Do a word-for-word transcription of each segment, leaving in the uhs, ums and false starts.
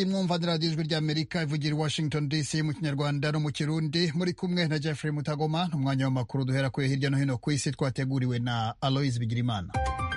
iyi mwumva ni radiyo ijwi ry'amerika ivugira i washington dc mu kinyarwanda no mu kirundi muri kumwe na jeffrey mutagoma n'umwanya w'amakuru duhera kure hirya no hino ku isi twateguriwe na aloise bigirimana.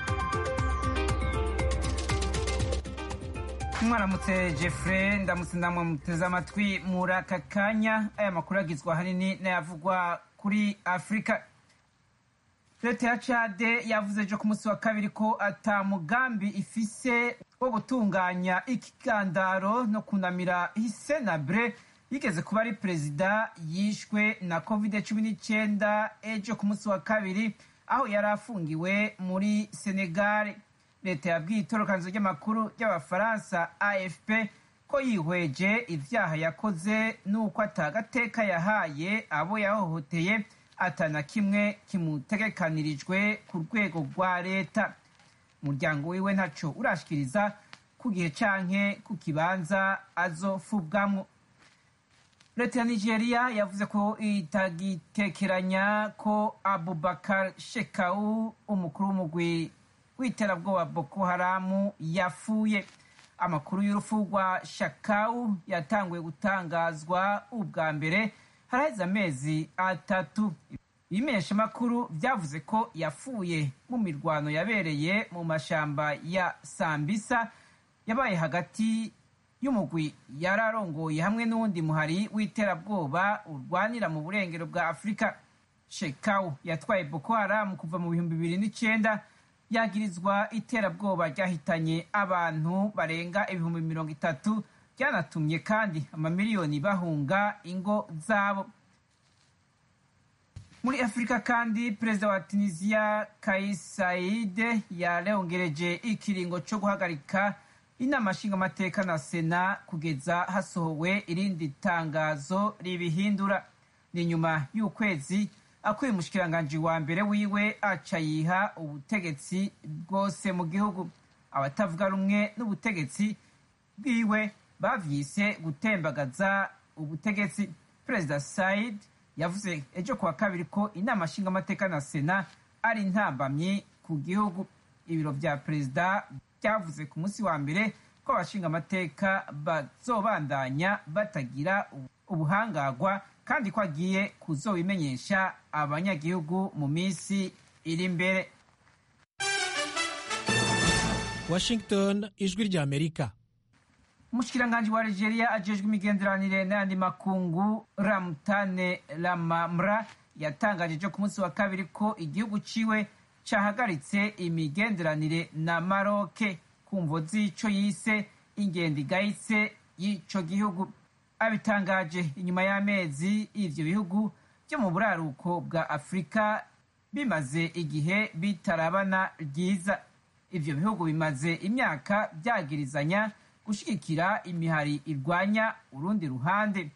mwaramutse Jeffrey, ndamutse namwe muteze amatwi muri aka kanya. Aya makuru agizwe ahanini n'ayavugwa kuri Afurika. Leta ya Chade yavuze ejo ku munsi wa kabiri ko ata mugambi ifise wo gutunganya ikigandaro no kunamira Hissène Habré yigeze kuba ari perezida yishwe na covid cumi n'icyenda ejo ku munsi wa kabiri aho yari afungiwe muri Senegal. Leta yabwiye itorokanizo ry'amakuru ry'abafaransa A F P ko yihweje ivyaha yakoze n'uko atagateka yahaye abo yahohoteye atana kimwe kimutegekanirijwe ku rwego rwa leta. Umuryango wiwe ntaco urashikiriza ku gihe canke ku kibanza azofubwamwo. Leta ya Nigeria yavuze ko itagitekeranya ko Abubakar Shekau, umukuru w'umugwi w'iterabwoba Boko Haram, yapfuye. Amakuru y'urupfu rwa Shekau yatanguye gutangazwa ubwa mbere haraheze amezi atatu. Ibimenyeshamakuru vyavuze ko yapfuye mu mirwano yabereye mu mashamba ya Sambisa yabaye hagati y'umugwi yararongoye hamwe n'uwundi muhari w'iterabwoba urwanira mu burengero bwa Afurika. Shekau yatwaye Boko Haram kuva mu bihumbi bibiri n'icenda, yagirizwa iterabwoba ryahitanye abantu barenga ibihumbi mirongo itatu, ryanatumye kandi amamiliyoni bahunga ingo zabo. Muri Afurika kandi, perezida wa Tunisia Kais Saied yarongereje ikiringo co guhagarika inama nshingamateka na sena kugeza hasohowe irindi tangazo ribihindura. Ni nyuma y'ukwezi akuye umushikiranganji wa mbere wiwe aca yiha ubutegetsi bwose mu gihugu. Abatavuga rumwe n'ubutegetsi bwiwe bavyise gutembagaza ubutegetsi. Perezida Said yavuze ejo kuwa kabiri ko inama nshingamateka na sena ari intambamyi ku gihugu. Ibiro vya perezida byavuze ku munsi wa mbere ko abashingamateka bazobandanya batagira ubuhangagwa kandi ko agiye kuzobimenyesha abanyagihugu mu minsi iri imbere. Washington, ijwi rya Amerika. Umushikiranganji wa Algeria ajejwe imigenderanire n'ayandi makungu Ramtane Lamamra yatangaje ejo ku munsi wa kabiri ko igihugu ciwe cahagaritse imigenderanire na Maroc ku mvo z'ico yise ingendo igayitse y'ico gihugu. Abitangaje inyuma y'amezi ivyo bihugu byo mu buraruko bwa Afurika bimaze igihe bitarabana ryiza. Ivyo bihugu bimaze imyaka byagirizanya gushigikira imihari irwanya urundi ruhande.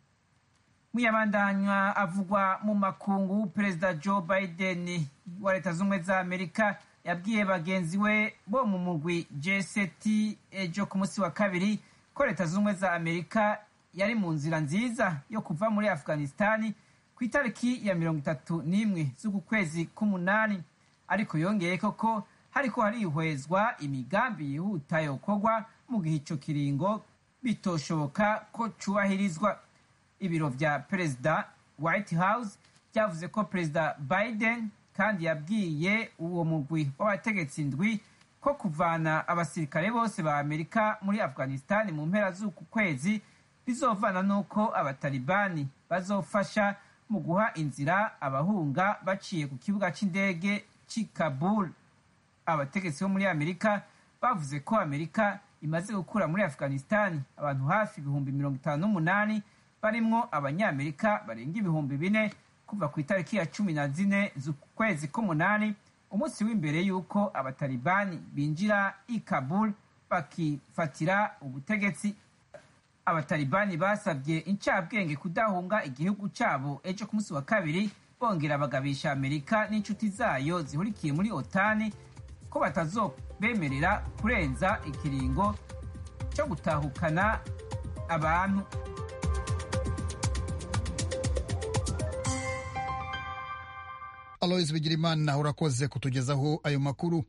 Muyabandanywa avugwa mu makungu, perezida Joe Biden wa Leta Zunze za Amerika yabwiye bagenzi we bo mu mugwi G seven ejo ku munsi wa kabiri ko Leta Zunze za Amerika yari mu nzira nziza yo kuva muri Afghanistan ku itariki ya mirongo itatu n'imwe z'uku kwezi k'umunani, ariko yongeye koko hariko harihwezwa imigambi yihuta yokorwa mu gihe ico kiringo bitoshoboka ko cubahirizwa. Ibiro vya perezida White House vyavuze ko perezida Biden kandi yabwiye uwo mugwi w'abategetsi ndwi ko kuvana abasirikare bose ba Amerika muri Afghanistan mu mpera z'uku kwezi bizovana nuko abatalibani bazofasha mu guha inzira abahunga baciye ku kibuga c'indege c'i Kabul. Abategetsi bo muri Amerika bavuze ko Amerika imaze gukura muri Afghanistan abantu hafi ibihumbi mirongo itanu n'umunani, barimwo abanyamerika barenga ibihumbi bine kuva ku itariki ya cumi na zine z'ukwezi k'umunani, umunsi w'imbere y'uko abatalibani binjira i Kabul bakifatira ubutegetsi. Abatalibani basabye incabwenge kudahunga igihugu cabo ejo ku munsi wa kabiri, bongera bagabisha Amerika n'inshuti zayo zihurikiye muri OTAN ko batazobemerera kurenza ikiringo cyo gutahukana abantu. Aloise Bigirimana urakoze kutugezaho ayo makuru.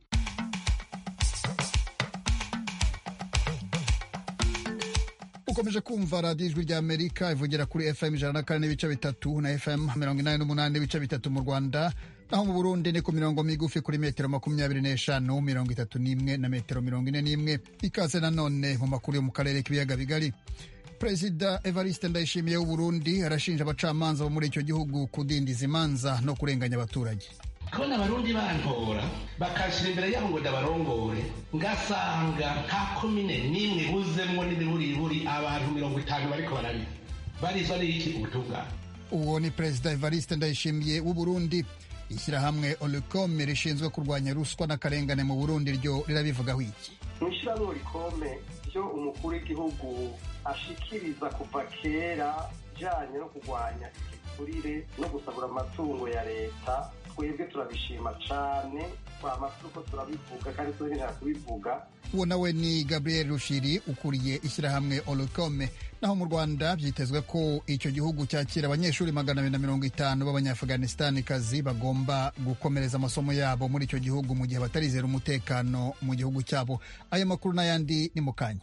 mukomeje kumva radiyo ijwi rya amerika ivugira kuri fm ijana na kane n'ibice bitatu na fm mirongo inani n'umunani n'ibice bitatu mu rwanda, naho mu burundi ni ku mirongo migufi kuri metero makumyabiri n'eshanu mirongo itatu n'imwe na metero mirongo ine n'imwe. ikaze nanone mu makuru yo mu karere k'ibiyaga bigari. Perezida Evariste Ndayishimiye w'Uburundi arashinja abacamanza bo muri icyo gihugu kudindiza imanza no kurenganya abaturage. Kubona abarundi bantora bakashira imbere yabo ngo ndabarongore, ngasanga nta komine n'imwe buzemwo n'imiburiburi abantu mirongo itanu bariko barabira barizwa n'iki ubutungane. Uwo ni Perezida Evariste Ndayishimiye w'Uburundi. Ishyirahamwe Olukome rishinzwe kurwanya ruswa n'akarengane mu Burundi ryo rirabivugaho iki? Mw'ishyirahamwe Olukome ryo umukuru w'igihugu ashikiriza kuva kera bijanye no kurwanya igiturire no gusabura amatungo ya leta, twebwe turabishima cane, amakuru ko turabivuga kandi turinda kubivuga. Uwo nawe ni Gabriel Rushiri ukuriye ishyirahamwe Olukome. Naho mu Rwanda byitezwe ko icyo gihugu cyakira abanyeshuri magana abiri na mirongo itanu b'abanyaafganistanikazi bagomba gukomereza amasomo yabo muri icyo gihugu mu gihe batarizera umutekano mu gihugu cyabo. Aya makuru n'ayandi ni mu kanya.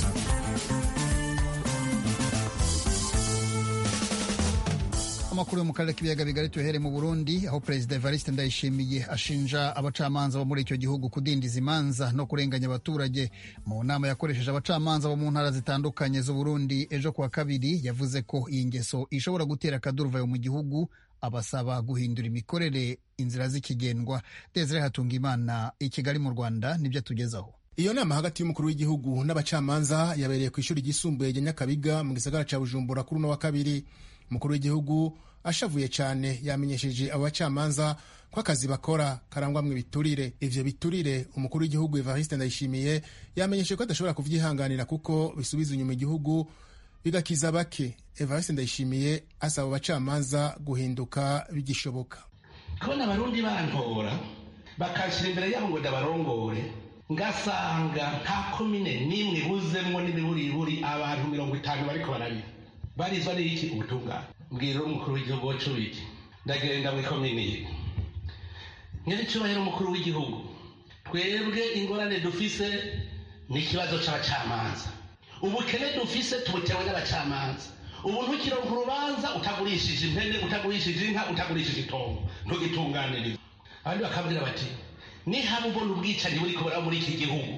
Amakuru yo mu karere k'ibiyaga bigari tuhere mu Burundi, aho Perezida Evariste Ndayishimiye ashinja abacamanza bo muri icyo gihugu kudindiza imanza no kurenganya abaturage. Mu nama yakoresheje abacamanza bo mu ntara zitandukanye z'u Burundi ejo kuwa kabiri, yavuze ko iyi ngeso ishobora gutera akaduruvayo mu gihugu, abasaba guhindura imikorere, inzira z'ikigendwa. Desire Hatungimana i Kigali mu Rwanda nibyo tugezaho. Iyo nama hagati y'umukuru w'igihugu n'abacamanza yabereye ku ishuri ryisumbuye rya Nyakabiga mu gisagara ca Bujumbura kuri uno wa kabiri. Umukuru w'igihugu ashavuye cyane yamenyesheje abo bacamanza ko akazi bakora karangwamwe ibiturire. Ivyo biturire umukuru w'igihugu Evariste Ndayishimiye yamenyesheje ko adashobora kuvyihanganira kuko bisubiza inyuma igihugu bigakiza bake. Evariste Ndayishimiye asaba abacamanza guhinduka bigishoboka. Kubona abarundi bantora bakashira imbere yabo ngo ndabarongore, ngasanga nta komine n'imwe buzemwo n'imiburiburi abantu mirongo itanu bariko barabira barizwa n'iki ubutungane. Mbwira umukuru w'igihugu wacu wiki ndagenda muri komini nyir'icyubahiro umukuru w'igihugu, twebwe ingorane dufise ni ikibazo c'abacamanza. Ubukene dufise tubutewe n'abacamanza. Ubu ntukironka urubanza utagurishije impene, utagurishije inka, utagurishije itongo, ntugitunganiriza. Abandi bakabwira bati nihaba ubona ubwicanyi buri kubera muri iki gihugu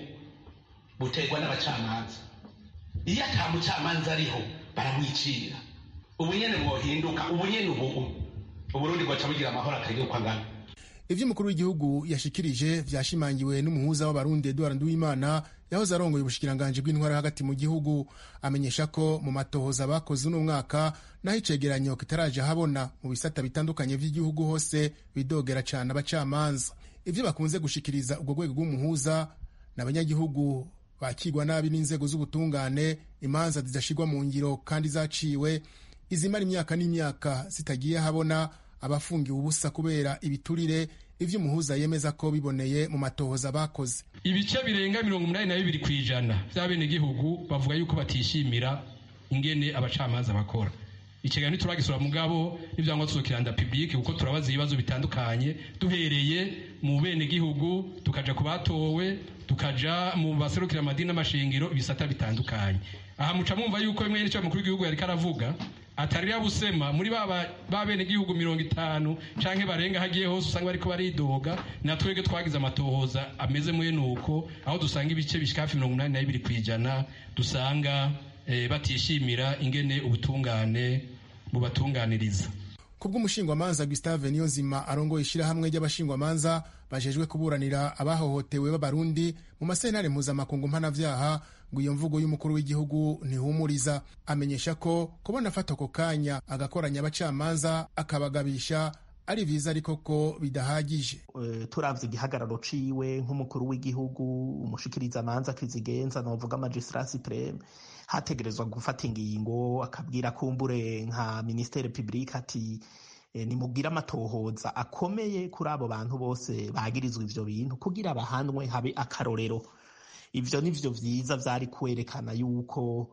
buterwa n'abacamanza, iyo ata mucamanza ariho baramwicira. Ubu nyene mwohinduka, ubu nyene ubu Uburundi bwaca bugira amahoro atagira uko angana. Ivyo umukuru w'igihugu yashikirije vyashimangiwe n'umuhuza w'abarundi Edouard Nduwimana yahoze arongoye ubushikiranganje bw'intwara hagati mu gihugu. Amenyesha ko mu matohoza bakoze uno mwaka naho icegeranyo kitaraje habona mu bisata bitandukanye vy'igihugu hose bidogera cane abacamanza. Ivyo bakunze gushikiriza ubwo rwego rw'umuhuza n'abanyagihugu bakigwa nabi n'inzego z'ubutungane, imanza zidashirwa mu ngiro kandi zaciwe, izimara imyaka n'imyaka zitagiye habona, abafungiwe ubusa kubera ibiturire. Ivyo umuhuza yemeza ko biboneye mu matohoza bakoze. Ibice birenga mirongo umunani na bibiri kwijana vy'abenegihugu bavuga yuko batishimira ingene abacamanza bakora. Ikiganiro turagisura mugabo n'ivyangwa tuzokiranda public kuko turabaza ibibazo bitandukanye, duhereye mu benegihugu tukaja kubatowe, tukaja mu baserukira amadini n'amashengero, ibisata bitandukanye. Aha muca mwumva yuko imwe n'icyo mukuru w'igihugu yari karavuga atari yabusema muri baba babene gihugu mirongo itanu canke barenga hagiye hose usanga bariko baridoga. Natwege twagize amatohoza ameze muye nuko aho dusanga ibice bishika hafi mirongo umunani na bibiri kwijana dusanga e, batishimira ingene ubutungane bubatunganiriza. Kubw'umushingwamanza Gustave Niyonzima arongoye ishirahamwe ry'abashingwamanza bajejwe kuburanira abahohotewe b'abarundi mu masentare mpuzamakungu mpanavyaha, ngo iyo mvugo y'umukuru w'igihugu ntihumuriza. Amenyesha ko kubona afata ako kanya agakoranya abacamanza akabagabisha ari vyiza ariko ko bidahagije. Uh, turavye igihagararo ciwe nk'umukuru w'igihugu, umushikiriza manza kizigenza novuga magistrat supreme, hategerezwa gufata ingingo akabwira kumbure nka ministere publique ati e, nimubwira amatohoza akomeye kuri abo bantu bose bagirizwa ivyo bintu kugira bahanwe habe akarorero. Ivyo nivyo vyiza vyari kwerekana yuko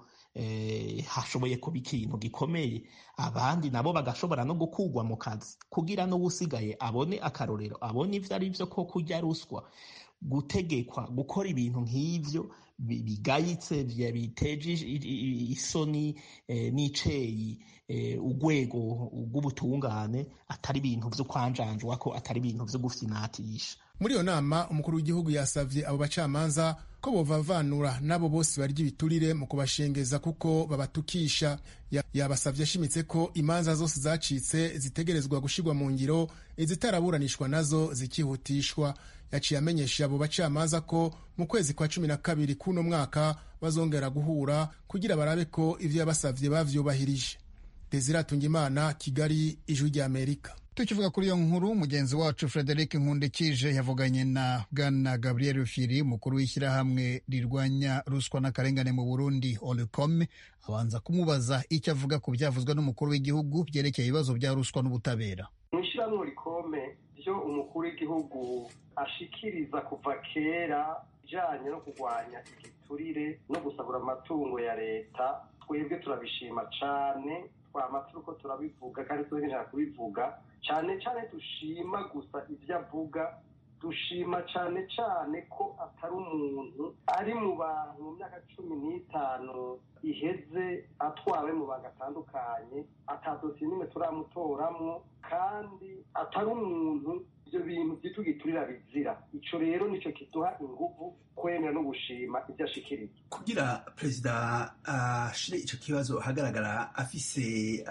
eh, hashoboye kuba ikintu gikomeye, abandi nabo bagashobora no gukugwa mu kazi kugira no usigaye abone akarorero, abone ivyo ari vyo ko kurya ruswa, gutegekwa gukora ibintu nk'ivyo bigayitse biteje isoni n'iceyi urwego rw'ubutungane atari ibintu vyo kwanjanjwa ko atari ibintu vyo gufyinatisha. Muri iyo nama umukuru w'igihugu yasavye abo bacamanza ko bovavanura n'abo bose barya ibiturire mu kubashengeza kuko babatukisha. Yabasavye ashimitse ko imanza zose zacitse zitegerezwa gushirwa mu ngiro, izitaraburanishwa nazo zikihutishwa. Yaciye amenyesha abo bacamanza ko mu kwezi kwa cumi na kabiri kuno mwaka bazongera guhura kugira barabe ko ivyo yabasavye bavyubahirije. Desire Atungimana, Kigali, Ijwi ry'Amerika. Tukivuga kuri iyo nkuru, mugenzi wacu Frederic Nkundikije yavuganye na Bwana Gabriel Rufyiri, mukuru w'ishyirahamwe rirwanya ruswa n'akarengane mu Burundi Olicom, abanza kumubaza icyo avuga ku byavuzwe n'umukuru w'igihugu byerekeye ibibazo bya ruswa n'ubutabera. Mu ishyirahamwe Olicom byo umukuru w'igihugu ashikiriza kuva kera bijanye no kurwanya igiturire no gusabura amatungo ya leta, twebwe turabishima cane, twama turiko turabivuga kandi turegereje kubivuga cyane cyane. Dushima gusa ivyo avuga, dushima cyane cyane ko atari umuntu ari mu bantu mu myaka cumi n'itanu iheze atwawe mu bantu atandukanye, atadosiye n'imwe turamutoramwo, kandi atari umuntu ivyo bintu vyitugiturira bizira. Ico rero nico kiduha inguvu kwemera no gushima ivyo ashikiriza. Kugira perezida ashire uh, ico kibazo hagaragara afise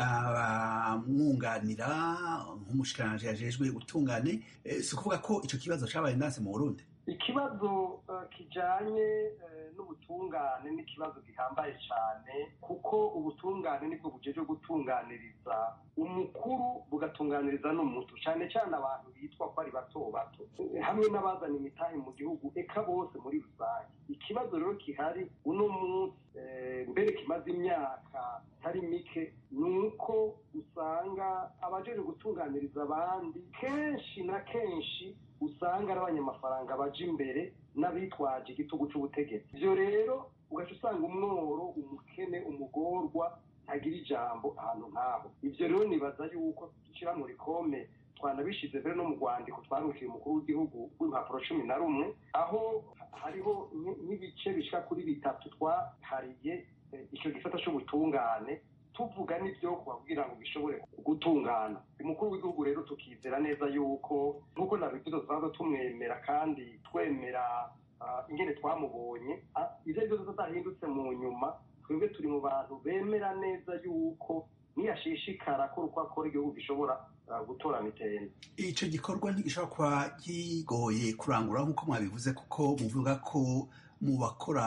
abamwunganira uh, nk'umushikiranganje yajejwe ubutungane, eh, si ukuvuga ko ico kibazo cabaye ndanse mu Burundi. Ikibazo uh, kijanye uh, n'ubutungane ni ikibazo gihambaye cyane, kuko ubutungane nibwo bujeje gutunganiriza umukuru bugatunganiriza n'umutu, cyane cyane abantu bitwa ko ari bato bato hamwe n'abazana imitahe mu gihugu, eka bose muri rusange. Ikibazo rero kihari uno munsi e, mbere kimaze imyaka itari mike, nuko usanga abajeje gutunganiriza abandi kenshi na kenshi usanga ari abanyamafaranga baje imbere n'abitwaje igitugu c'ubutegetsi. Ivyo rero ugaca usanga umworo, umukene, umugorwa ntagira ijambo ahantu nk'aho. Ivyo rero nibaza yuko dushira muri kome twanabishize mbere no mu rwandiko twarukiye umukuru w'igihugu w'impapuro cumi na rumwe, aho hariho n'ibice bishika kuri bitatu twahariye ico gisata c'ubutungane, tuvuga n'ivyo kubabwira ngo bishobore gutungana. Umukuru w'igihugu rero tukizera neza yuko nk'uko nabivuze tuzaza tumwemera kandi twemera uh, ingene twamubonye, ivyo byose tutahindutse mu nyuma, twebwe turi mu bantu bemera neza yuko niyashishikara ko uko akora igihugu gishobora uh, gutora mitende. Ico gikorwa ntigishobora kuba kigoye kurangura nk'uko mwabivuze, kuko muvuga ko mu bakora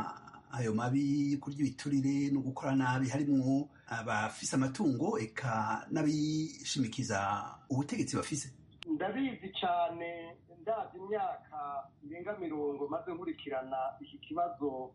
ayo mabi kurya ibiturire no gukora nabi harimwo abafise amatungo eka n'abishimikiza ubutegetsi bafise. Ndabizi cyane, ndavye imyaka irenga mirongo maze nkurikirana iki kibazo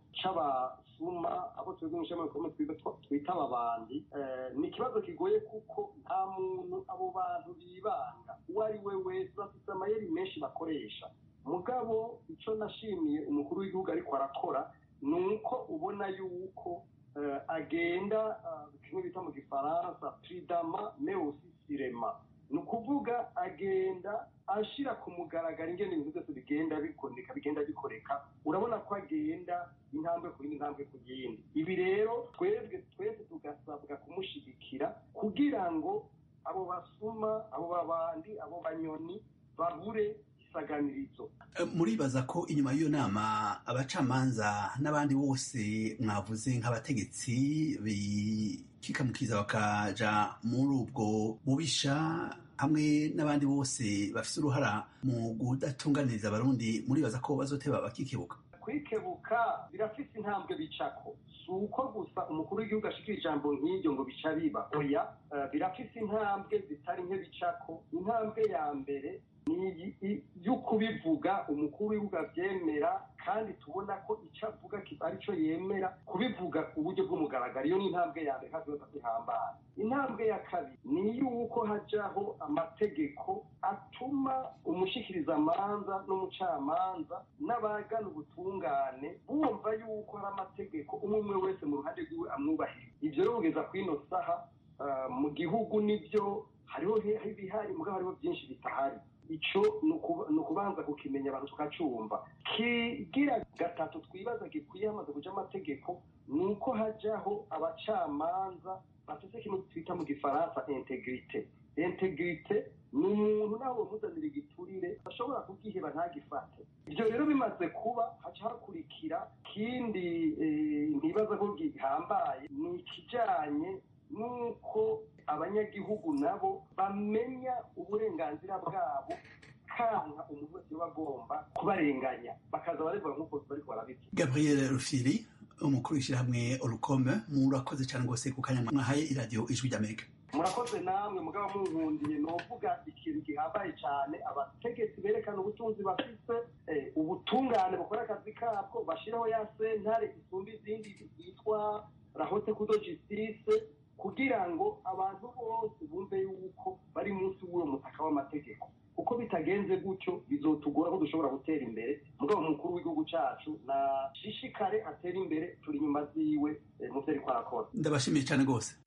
c'abasuma, abo twebwe mw'ishami rikomeye twita ababandi. Eh, ni ikibazo kigoye kuko nta muntu abo bantu bibanga uwo ari we wese, bafise amayeri menshi bakoresha. Mugabo ico nashimiye umukuru w'igihugu ariko arakora nuko ubona yuko uh, agenda uh, kimwe bita mu gifaransa prudemment mais aussi sûrement, ni ukuvuga agenda ashira ku mugaragaro ingene ibintu byose bigenda bikoneka bigenda bikoreka. Urabona ko agenda intambwe ku yindi intambwe ku yindi. Ibi rero twebwe twese tugasabwa kumushigikira kugira ngo abo basuma, abo babandi, abo banyoni babure isaganirizo. Muribaza ko inyuma y'iyo nama abacamanza n'abandi bose mwavuze nk'abategetsi bikikamukiza bakaja muri ubwo bubisha, hamwe n'abandi bose bafise uruhara mu kudatunganiriza abarundi, muribaza ko bazoteba bakikebuka? Kwikebuka birafise intambwe bicako, si uko gusa umukuru w'igihugu ashikira ijambo nk'iryo ngo bica biba, oya. Uh, birafise intambwe zitari nke bicako. Intambwe ya mbere ni y'ukubivuga umukuru w'igihugu avyemera, kandi tubona ko ico avuga ari co yemera kubivuga ku buryo bw'umugaragaro. Iyo ni intambwe ya mbere kandi yose ihambara. Intambwe ya kabiri ni yuko hajaho amategeko atuma umushikirizamanza n'umucamanza n'abagana ubutungane bumva yuko hari amategeko umwe umwe wese mu ruhande rwiwe amwubahiriza. Ivyo rero kugeza kw'ino saha uh, mu gihugu nivyo hariho ibihari mugabo hariho byinshi bitahari. Ico ni ukubanza kukimenya abantu tukacumva. Kigira gatatu twibaza gikwiye hamaze kuja amategeko ni uko hajaho abacamanza bafite ikintu twita mu gifaransa integrite. Integrite ni umuntu nawe muzanira igiturire ashobora kugiheba ntagifate. Ibyo rero bimaze kuba haca hakurikira kindi ntibaza ko gihambaye ni ikijanye nuko abanyagihugu nabo bamenya uburenganzira bwabo kanka umuntu wese bagomba kubarenganya bakaza barebwa nk'uko bariko barabiki. Gabriel Rufyiri umukuru w'ishyirahamwe Orukome, murakoze cyane rwose ku kanya mwahaye iradiyo Ijwi ry'Amerika. Murakoze namwe mugabo munkundiye novuga ikintu gihambaye cyane, abategetsi berekana ubutunzi bafise, ubutungane bukora akazi kabwo, bashiraho ya sentare isumba izindi yitwa la haute cour de justice, kugira ngo abantu bose bumve yuko bari munsi w'uwo mutaka w'amategeko. Uko bitagenze gutyo bizotugora ko dushobora gutera imbere. Mugabo mukuru w'igihugu cacu na shishikare atera imbere, turi nyuma ziwe mu vyo ariko arakora. Ndabashimiye cyane rwose.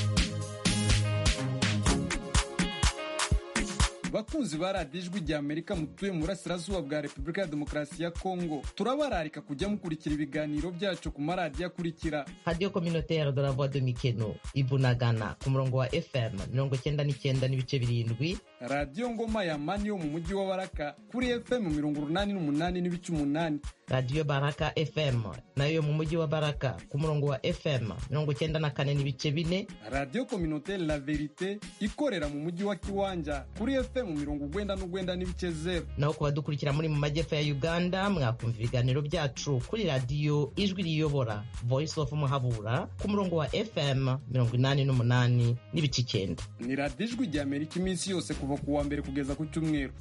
Bakunzi ba radiyo Ijwi ry'Amerika mutuye mu burasirazuba bwa Repubulika ya Demokarasi ya Kongo, turabararika kujya mukurikira ibiganiro byacu ku maradiyo akurikira: Radio Communautaire de la Voix de Mikeno Ibunagana ku murongo wa F M mirongo cyenda n'icyenda n'ibice birindwi, Radio Ngoma ya Mani yo mu mujyi wa Baraka kuri F M mirongo urunani n'umunani n'ibice umunani, Radio Baraka F M nayo mu mujyi wa Baraka ku murongo wa F M mirongo cyenda na kane n'ibice bine, Radio Communautaire La Verite ikorera mu mujyi wa Kiwanja kuri F M mu mirongo ugwenda n'ugwenda n'ibice zero. Naho kuba dukurikira muri mu majyepfo ya Uganda mwakumva ibiganiro byacu kuri radiyo Ijwi riyobora Voice of Muhabura ku murongo wa F M mirongo inani n'umunani n'ibice icyenda. Ni radiyo Ijwi ry'Amerika iminsi yose kuva ku wa mbere kugeza ku cyumweru.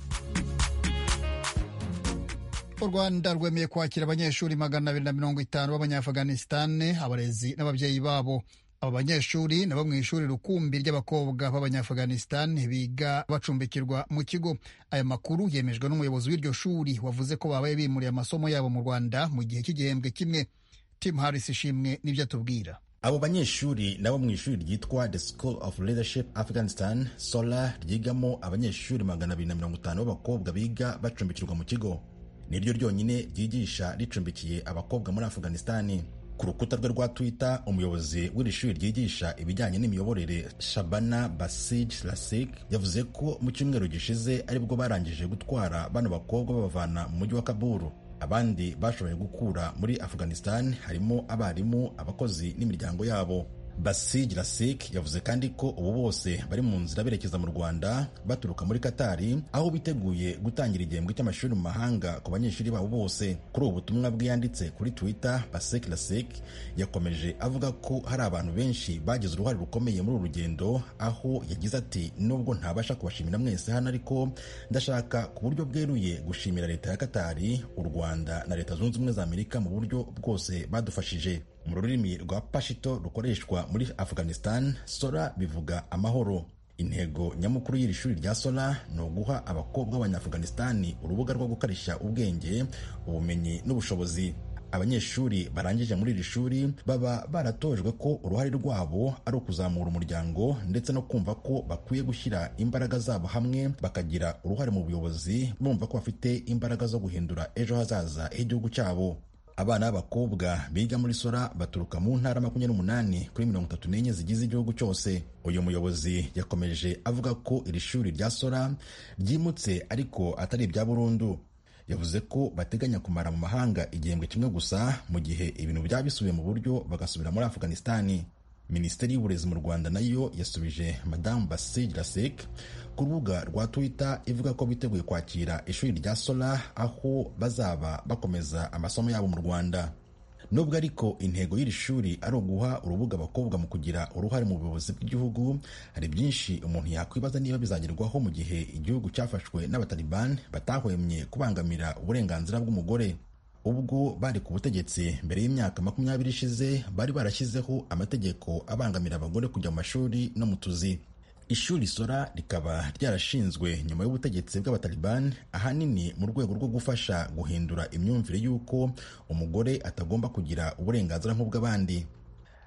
U Rwanda rwemeye kwakira abanyeshuri magana abiri na mirongo itanu b'Abanyaafghanistan, abarezi n'ababyeyi babo. Aba banyeshuri nabo mu ishuri rukumbi ry'abakobwa b'Abanyaafghanistan biga bacumbikirwa mu kigo. Aya makuru yemejwe n'umuyobozi w'iryo shuri wavuze ko babaye bimuriye amasomo yabo mu Rwanda mu gihe cy'igihembwe kimwe. Tim Harris ishimwe n'ibyo atubwira. Abo banyeshuri nabo mu ishuri ryitwa The School of Leadership Afghanistan Sola ryigamo abanyeshuri magana abiri na mirongo itanu b'abakobwa biga bacumbikirwa mu kigo. Niryo ryonyine ryigisha ricumbikiye abakobwa muri Afghanistan. Ku rukuta rwe rwa Twitter, umuyobozi w'iri shuri ryigisha ibijyanye n'imiyoborere Shabana Basij Lasik yavuze ko mu cyumweru gishize aribwo barangije gutwara bano bakobwa babavana mu mujyi wa Kabul. Abandi bashoboye gukura muri Afghanistan harimo abarimu, abakozi n'imiryango yabo. Basij Lasik yavuze kandi ko ubu bose bari mu nzira berekeza mu Rwanda baturuka muri Katari, aho biteguye gutangira igihembwe cy'amashuri mu mahanga ku banyeshuri babo bose. Kuri ubu butumwa bwiyanditse kuri Twitter, Basij Lasik yakomeje avuga ko hari abantu benshi bagize uruhare rukomeye muri uru rugendo, aho yagize ati: nubwo ntabasha kubashimira mwese hano, ariko ndashaka ku buryo bweruye gushimira leta ya Katari, u Rwanda na Leta Zunze Ubumwe za Amerika mu buryo bwose badufashije. Mu rurimi rwa Pashto rukoreshwa muri Afghanistan, Sola bivuga amahoro. Intego nyamukuru y'iri shuri rya Sola ni uguha abakobwa b'Abanyafghanistan urubuga rwo gukarisha ubwenge, ubumenyi n'ubushobozi. Abanyeshuri barangije muri iri shuri baba baratojwe ko uruhare rwabo ari ukuzamura umuryango ndetse no kumva ko bakwiye gushyira imbaraga zabo hamwe bakagira uruhare mu buyobozi, bumva ko bafite imbaraga zo guhindura ejo hazaza h'igihugu cyabo. Abana b'abakobwa biga muri Sola baturuka mu ntara makumyabiri n'umunani kuri mirongo itatu n'enye zigize igihugu cyose. Uyu muyobozi yakomeje avuga ko iri shuri rya Sola ryimutse ariko atari ibya burundu. Yavuze ko bateganya kumara mu mahanga igihembwe kimwe gusa mu gihe ibintu byaba bisubiye mu buryo bagasubira muri Afghanistan. Minisiteri y'Uburezi mu Rwanda nayo yasubije Madame Basij Lasik ku rubuga rwa Twitter ivuga ko biteguye kwakira ishuri rya Sola aho bazaba bakomeza amasomo yabo mu Rwanda. Nubwo ariko intego y'iri shuri ari uguha urubuga abakobwa mu kugira uruhare mu buyobozi bw'igihugu, hari byinshi umuntu yakwibaza niba bizagerwaho mu gihe igihugu cyafashwe n'Abataliban batahwemye kubangamira uburenganzira bw'umugore. Ubwo bari ku butegetsi mbere y'imyaka makumyabiri ishize, bari barashyizeho amategeko abangamira abagore kujya mu mashuri no mu tuzi. Ishuri Sola rikaba ryarashinzwe nyuma y'ubutegetsi bw'Abataliban, ahanini mu rwego rwo gufasha guhindura imyumvire y'uko umugore atagomba kugira uburenganzira nk'ubw'abandi.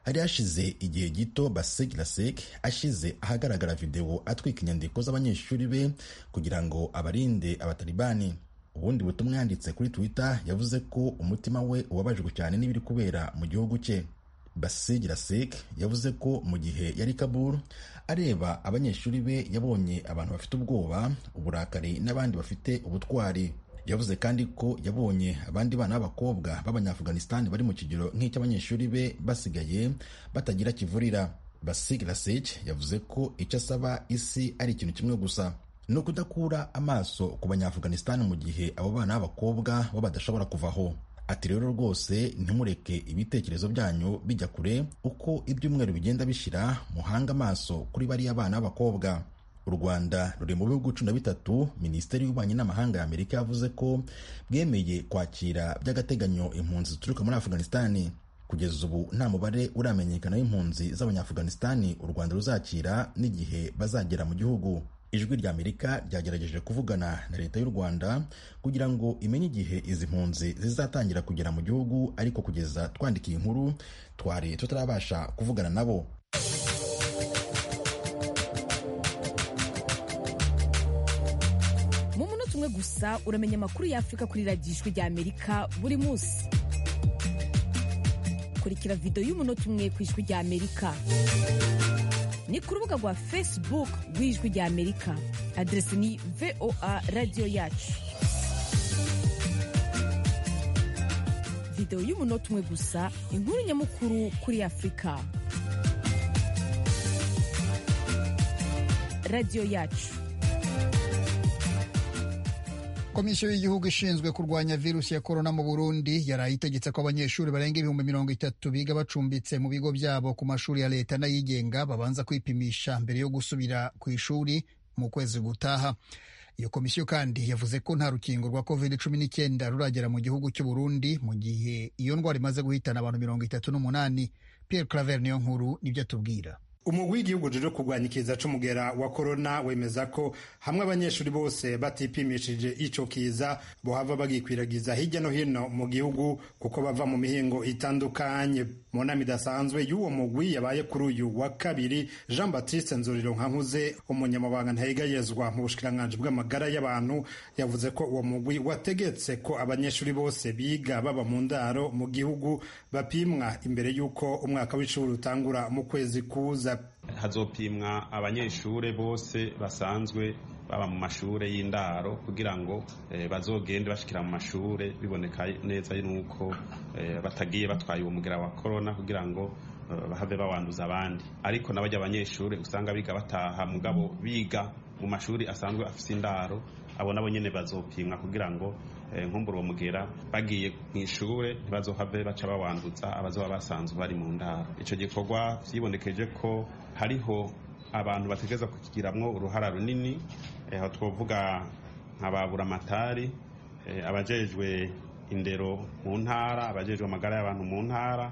hari hashize igihe gito Basegilasek ashize ahagaragara video atwika inyandiko z'abanyeshuri be kugira ngo abarinde abatalibani. Ubundi butumwa yanditse kuri Twitter yavuze ko umutima we ubabajwe cyane n'ibiri kubera mu gihugu cye. Basegilasek yavuze ko mu gihe yari Kabul areba abanyeshuri be yabonye abantu bafite ubwoba, uburakari n'abandi bafite ubutwari. Yavuze kandi ko yabonye abandi bana b'abakobwa b'Abanyaafghanistan bari mu kigero nk'icy'abanyeshuri be basigaye batagira kivurira. Basegilasek yavuze ko icyo asaba isi ari ikintu kimwe gusa, ni ukudakura amaso ku Banyaafghanistan mu gihe abo bana b'abakobwa bo badashobora kuvaho. Ati rero rwose ntimureke ibitekerezo byanyu bijya kure, uko ibyumweru bigenda bishira muhanga amaso kuri bariya bana b'abakobwa. U Rwanda ruri mu bihugu cumi na bitatu Minisiteri y'Ububanyi n'Amahanga ya Amerika yavuze ko bwemeye kwakira by'agateganyo impunzi zituruka muri Afghanistan. Kugeza ubu nta mubare uramenyekana w'impunzi z'Abanyaafghanistan u Rwanda ruzakira n'igihe bazagera mu gihugu. Ijwi rya Amerika ryagerageje kuvugana na leta y'u Rwanda kugira ngo imenye igihe izi mpunzi zizatangira kugera mu gihugu, ariko kugeza twandikiye inkuru twari tutarabasha kuvugana nabo. Mu munota umwe gusa uramenya amakuru ya Afurika kuri radiyo Ijwi rya Amerika buri munsi. Kurikira video y'umunota umwe ku Ijwi rya Amerika ni ku rubuga rwa Facebook rw'Ijwi rya Amerika. Adresi ni V O A Radio Yacu. Video y'umunota umwe gusa, inkuru nyamukuru kuri Afurika. Radio Yacu. Komisiyo y'igihugu ishinzwe kurwanya virusi ya korona mu Burundi yaraye itegetse ko abanyeshuri barenga ibihumbi mirongo itatu biga bacumbitse mu bigo byabo ku mashuri ya leta n'ayigenga babanza kwipimisha mbere yo gusubira ku ishuri mu kwezi gutaha. Iyo komisiyo kandi yavuze ko nta rukingo rwa covid cumi n'icyenda ruragera mu gihugu cy'u Burundi mu gihe iyo ndwara imaze guhitana abantu mirongo itatu n'umunani. Pierre Claver niyo nkuru nibyo atubwira. Umugwi w'igihugu uje kurwanya ikiza c'umugera wa corona wemeza ko hamwe abanyeshuri bose batipimishije ico kiza bohava bagikwiragiza hirya no hino mu gihugu kuko bava mu mihingo itandukanye. Mu nama idasanzwe y'uwo mugwi yabaye kuri uyu wa kabiri, Jean Baptiste Nzorironkankuze, umunyamabanga ntayegayezwa mu bushikiranganji bw'amagara y'abantu, yavuze ko uwo mugwi wategetse ko abanyeshuri bose biga baba mu ndaro mu gihugu bapimwa imbere y'uko umwaka w'ishuri utangura mu kwezi kuza. Hazopimwa abanyeshure bose basanzwe baba mu mashure y'indaro kugira ngo eh, bazogende bashikira mu mashure biboneka neza nuko eh, batagiye batwaye uwo mugera wa corona kugira ngo uh, bahave bawanduza abandi. Ariko nabajya abanyeshure usanga biga bataha mugabo biga mu mashuri asanzwe afise indaro, abo nabo nyene bazopimwa kugira ngo eh, nkumbura uwo mugera bagiye mu ishure ntibazohave baca bawanduza abazoba basanzwe bari mu ndaro. Ico gikorwa vyibonekeje ko hariho abantu bategeza kukigiramwo uruhara runini, aho twovuga nk'ababuramatari, abajejwe indero mu ntara, abajejwe amagara y'abantu mu ntara,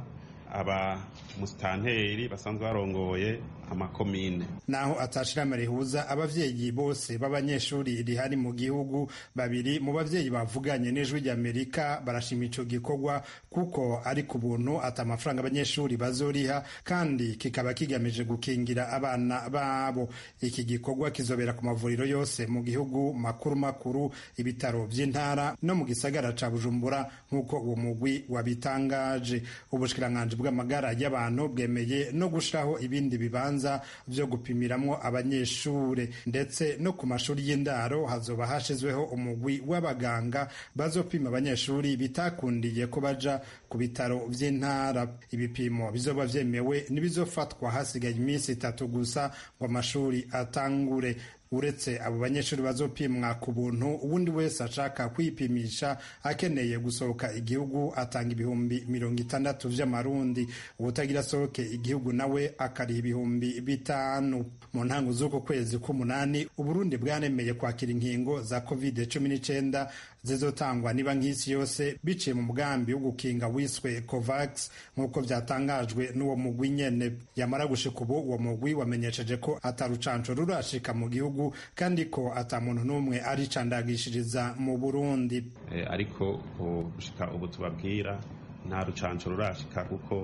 aba musitanteri basanzwe barongoye amakomine. Naho atashirama rihuza abavyeyi bose b'abanyeshuri rihari mu gihugu, babiri mu bavyeyi bavuganye n'Ijwi ry'Amerika barashima ico gikorwa kuko ari ku buntu ata amafaranga abanyeshuri bazoriha kandi kikaba kigamije gukingira abana babo. Iki gikorwa kizobera ku mavuriro yose mu gihugu makuru makuru, ibitaro vy'intara no mu gisagara ca Bujumbura nk'uko uwo mugwi wabitangaje. Ubushikiranganji bw'amagara y'abantu bwemeye no gushiraho ibindi bibanza vyo gupimiramwo abanyeshure, ndetse no ku mashuri y'indaro hazoba hashizweho umugwi w'abaganga bazopima abanyeshuri bitakundiye ko baja ku bitaro vy'intara. Ibipimo bizoba vyemewe nibizofatwa hasigaye iminsi itatu gusa ngo amashuri atangure. Uretse abo banyeshuri bazopimwa ku buntu, ubundi wese ashaka kwipimisha akeneye gusohoka igihugu atanga ibihumbi mirongo itandatu vy'amarundi, ubutagira sohoke igihugu nawe akari ibihumbi bitanu. Mu ntango z'uko kwezi k'umunani Uburundi bwanemeye kwakira inkingo za covid cumi n'icenda zizotangwa niba nk'isi yose biciye mu mugambi wo gukinga wiswe COVAX nk'uko vyatangajwe n'uwo mugwi nyene. Yamara gushika ubu uwo mugwi wamenyesheje ko atarucanco rurashika mu gihugu kandi ko ata muntu n'umwe aricandagishiriza mu Burundi. E, ariko gushika ubu tubabwira nta rucanco rurashika kuko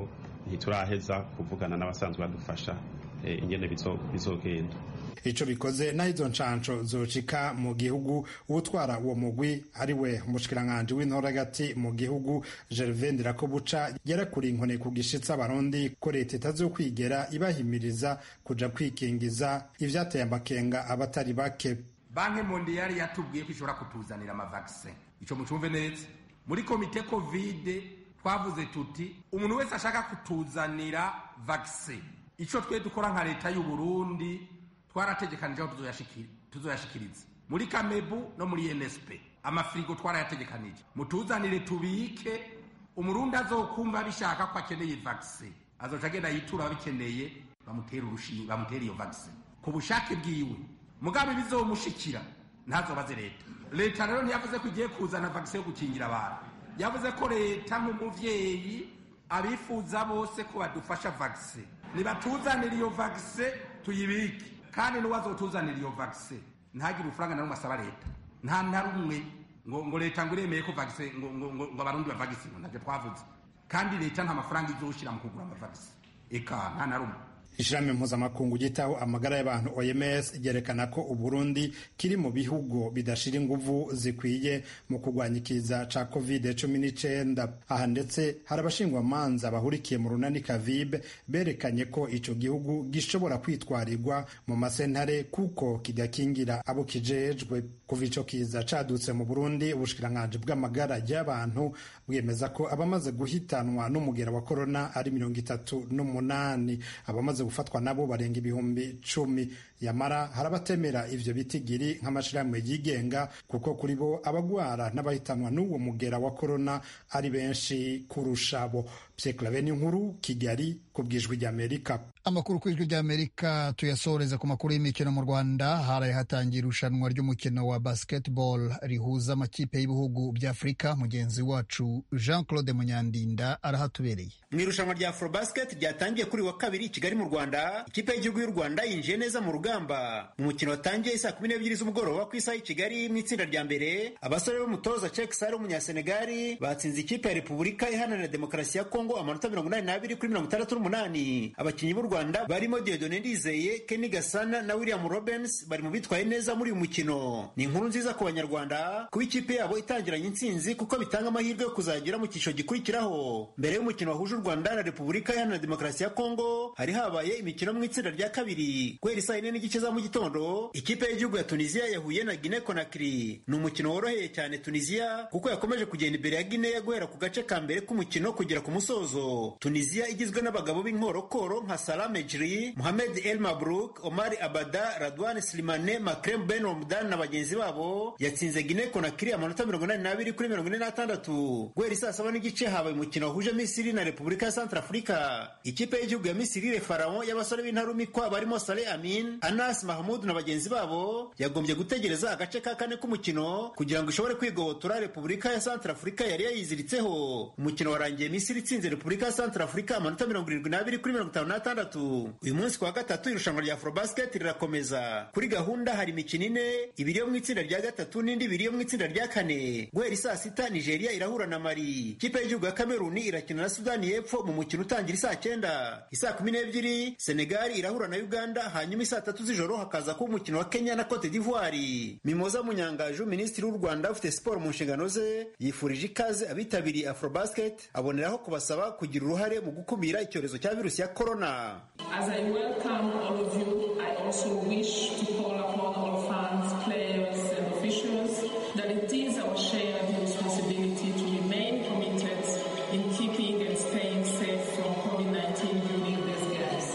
ntituraheza kuvugana n'abasanzwe badufasha ingene bizogenda. ico bikoze naho izo ncanco zocika mu gihugu utwara uwo mugwi ariwe umushikiranganje w'intora hagati mu gihugu Gervais Ndirakobuca yarakuriye inkoni ku gishitsi abarundi ko leta itazokwigera ibahimiriza kuja kwikingiza ivyateye amakenga abatari bake. Banki Mondiale yatubwiye ko ishobora kutuzanira amavaksin. Ico mucumve neza. Muri komite Covid twavuze tuti umuntu wese ashaka kutuzanira vaccine, ico twe dukora nka leta y'u Burundi twarategekanije aho tuzoyashikira tuzoyashikiriza muri Kamebu no muri N S P. Amafrigo twarayategekanije mutuzanire tubike, umurundi azokumva bishaka ko akeneye vaccine azoca agenda yitura bikeneye bamutera urushinge bamutera iyo vaccine ku bushake bwiwe, mugabe bizomushikira ntazobaze leta. Leta rero ntiyavuze ko igiye kuzana vaccine yo gukingira abantu, yavuze ko leta nk'umuvyeyi abifuza bose ko badufasha vaccine nibatuzanira iyo vaccine tuyibike, kandi n'uwazotuzanira iyo vaccine ntagire ufaranga na rumwe asaba leta, nta na rumwe ngo ngo leta ngo iremeye ko vaccine ngo ngo ngo abarundi ba vaccine ntabyo twavuze, kandi leta nta mafaranga izoshira mu kugura ama vaccine eka nta na rumwe. Ishirahamwe mpuzamakungu gitaho amagara y'abantu O M S ryerekana ko Uburundi kiri mu bihugu bidashira inguvu zikwiye mu kurwanya ikiza ca covid cumi n'icenda. Aha ndetse hari abashingwa manza bahurikiye mu runani Kavibe berekanye ko ico gihugu gishobora kwitwarirwa mu masentare kuko kigakingira abo kijejwe. Kuva ico kiza cadutse mu Burundi, ubushikiranganje bw'amagara y'abantu bwemeza ko abamaze guhitanwa n'umugera wa corona ari mirongo itatu n'umunani, abamaze gufatwa nabo barenga ibihumbi cumi. Yamara harabatemera ivyo bitigiri nk'amashirahamwe yigenga kuko kuri bo abagwara n'abahitanwa n'uwo mugera wa corona ari benshi kurusha bo. Pierre Claver Nkuru, Kigali, kubwijwi rya Amerika. Amakuru kwijwi rya Amerika tuyasoreza ku makuru y'imikino mu Rwanda. Haraye hatangira irushanwa ry'umukino wa basketball rihuza amakipe y'ibihugu bya Afrika. Mugenzi wacu Jean Claude Munyandinda arahatubereye. Mu irushanwa rya Afrobasket ryatangiye kuri wa kabiri i Kigali mu Rwanda, ikipe y'igihugu y'u Rwanda yinjiye neza mu rugamba. Mu mukino watangiye saa kumi n'ebyiri z'umugoroba ku isaha i Kigali mu itsinda rya mbere, abasore b'umutoza Cheikh Sare w'umunyasenegali batsinze ikipe ya Repubulika Iharanira Demokarasi ya Kongo amanota mirongo inani n'abiri kuri mirongo itandatu n'umunani. Abakinnyi b'u Rwanda barimo Dieudonné Ndizeye, Kenny Gasana na William Robens bari mu bitwaye neza muri uyu mukino. Ni inkuru nziza ku Banyarwanda kuba ikipe yabo itangiranye intsinzi kuko bitanga amahirwe yo kuzagera mu cyiciro gikurikiraho. Mbere y'umukino wahuje u Rwanda na Repubulika Iharanira Demokarasi ya Kongo hari habaye imikino mu itsinda rya kabiri. Guhera saa yine n'igice za mu gitondo, ikipe y'igihugu ya Tunisia yahuye na Guinea Conakry. Ni umukino woroheye cyane Tunisia kuko yakomeje kugenda imbere ya Guinea guhera ku gace ka mbere k'umukino kugera ku musozo. Tunisia igizwe n'abagabo b'inkorokoro nka Salah Mejri, Mohamed El Mabrouk, Omar Abada, Radwan Slimane, Makrem Ben Omdan na bagenzi babo yatsinze Guinea Conakry amanota mirongo inani n'abiri kuri mirongo ine n'atandatu. Guhera saa saba n'igice habaye umukino wahuje Misiri na Repubulika ya Centrafrica. Ikipe y'igihugu ya Misiri Le Pharaon y'abasore b'intarumikwa barimo Saleh Amin, Anas Mahmoud na bagenzi babo yagombye gutegereza agace ka kane k'umukino kugira ngo ishobore kwigobotora Repubulika ya Centrafrica yari yayiziritseho. Umukino warangiye Misiri itsinze Repubulika ya Centrafrica amanota mirongo irindwi n'abiri kuri mirongo itanu n'atandatu. Uyu munsi kwa gatatu irushanwa rya Afrobasket rirakomeza. Kuri gahunda hari imikino ine, ibiri yo mu itsinda rya gatatu n'indi ibiri yo mu itsinda rya kane. Guhera saa sita Nigeria irahura na Mali. Ikipe y'igihugu ya Cameroon irakina na Sudani y'Epfo mu mukino utangira saa cyenda. Isaa kumi n'ebyiri Senegal irahura na Uganda, hanyuma saa tatu z'ijoro hakaza kuba umukino wa Kenya na Cote d'Ivoire. Mimoza Munyangaju, minisitiri w'u Rwanda ufite siporo mu nshingano ze, yifurije ikaze abitabiriye Afrobasket, aboneraho kubasaba kugira uruhare mu gukumira icyorezo cya virusi ya corona. As I welcome all of you, I also wish to call upon all fans, players and officials that it is our shared responsibility to remain committed in keeping and staying safe from covid nineteen during these games.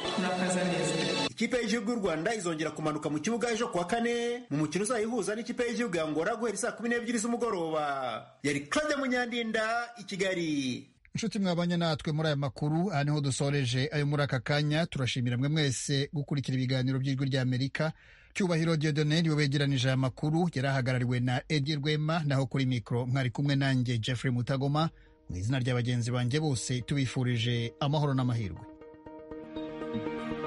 Ikipe y'igihugu y'u Rwanda izongera kumanuka mu kibuga ejo kuwa kane mu mukino uzayihuza n'ikipe y'igihugu ya Angola guhera saa kumi n'ebyiri z'umugoroba. Yari Claude Munyandinda i Kigali. Inshuti mwabanye natwe muri aya makuru, aha niho dusoreje ayo muri aka kanya. Turashimira mwe mwese gukurikira ibiganiro by'ijwi rya Amerika. Cyubahiro Dieudonné niwe wegeranije aya makuru, yarahagarariwe na Edi Rwema, naho kuri mikro mwari kumwe nanjye Jeffrey Mutagoma. Mu izina rya bagenzi banjye bose tubifurije amahoro n'amahirwe.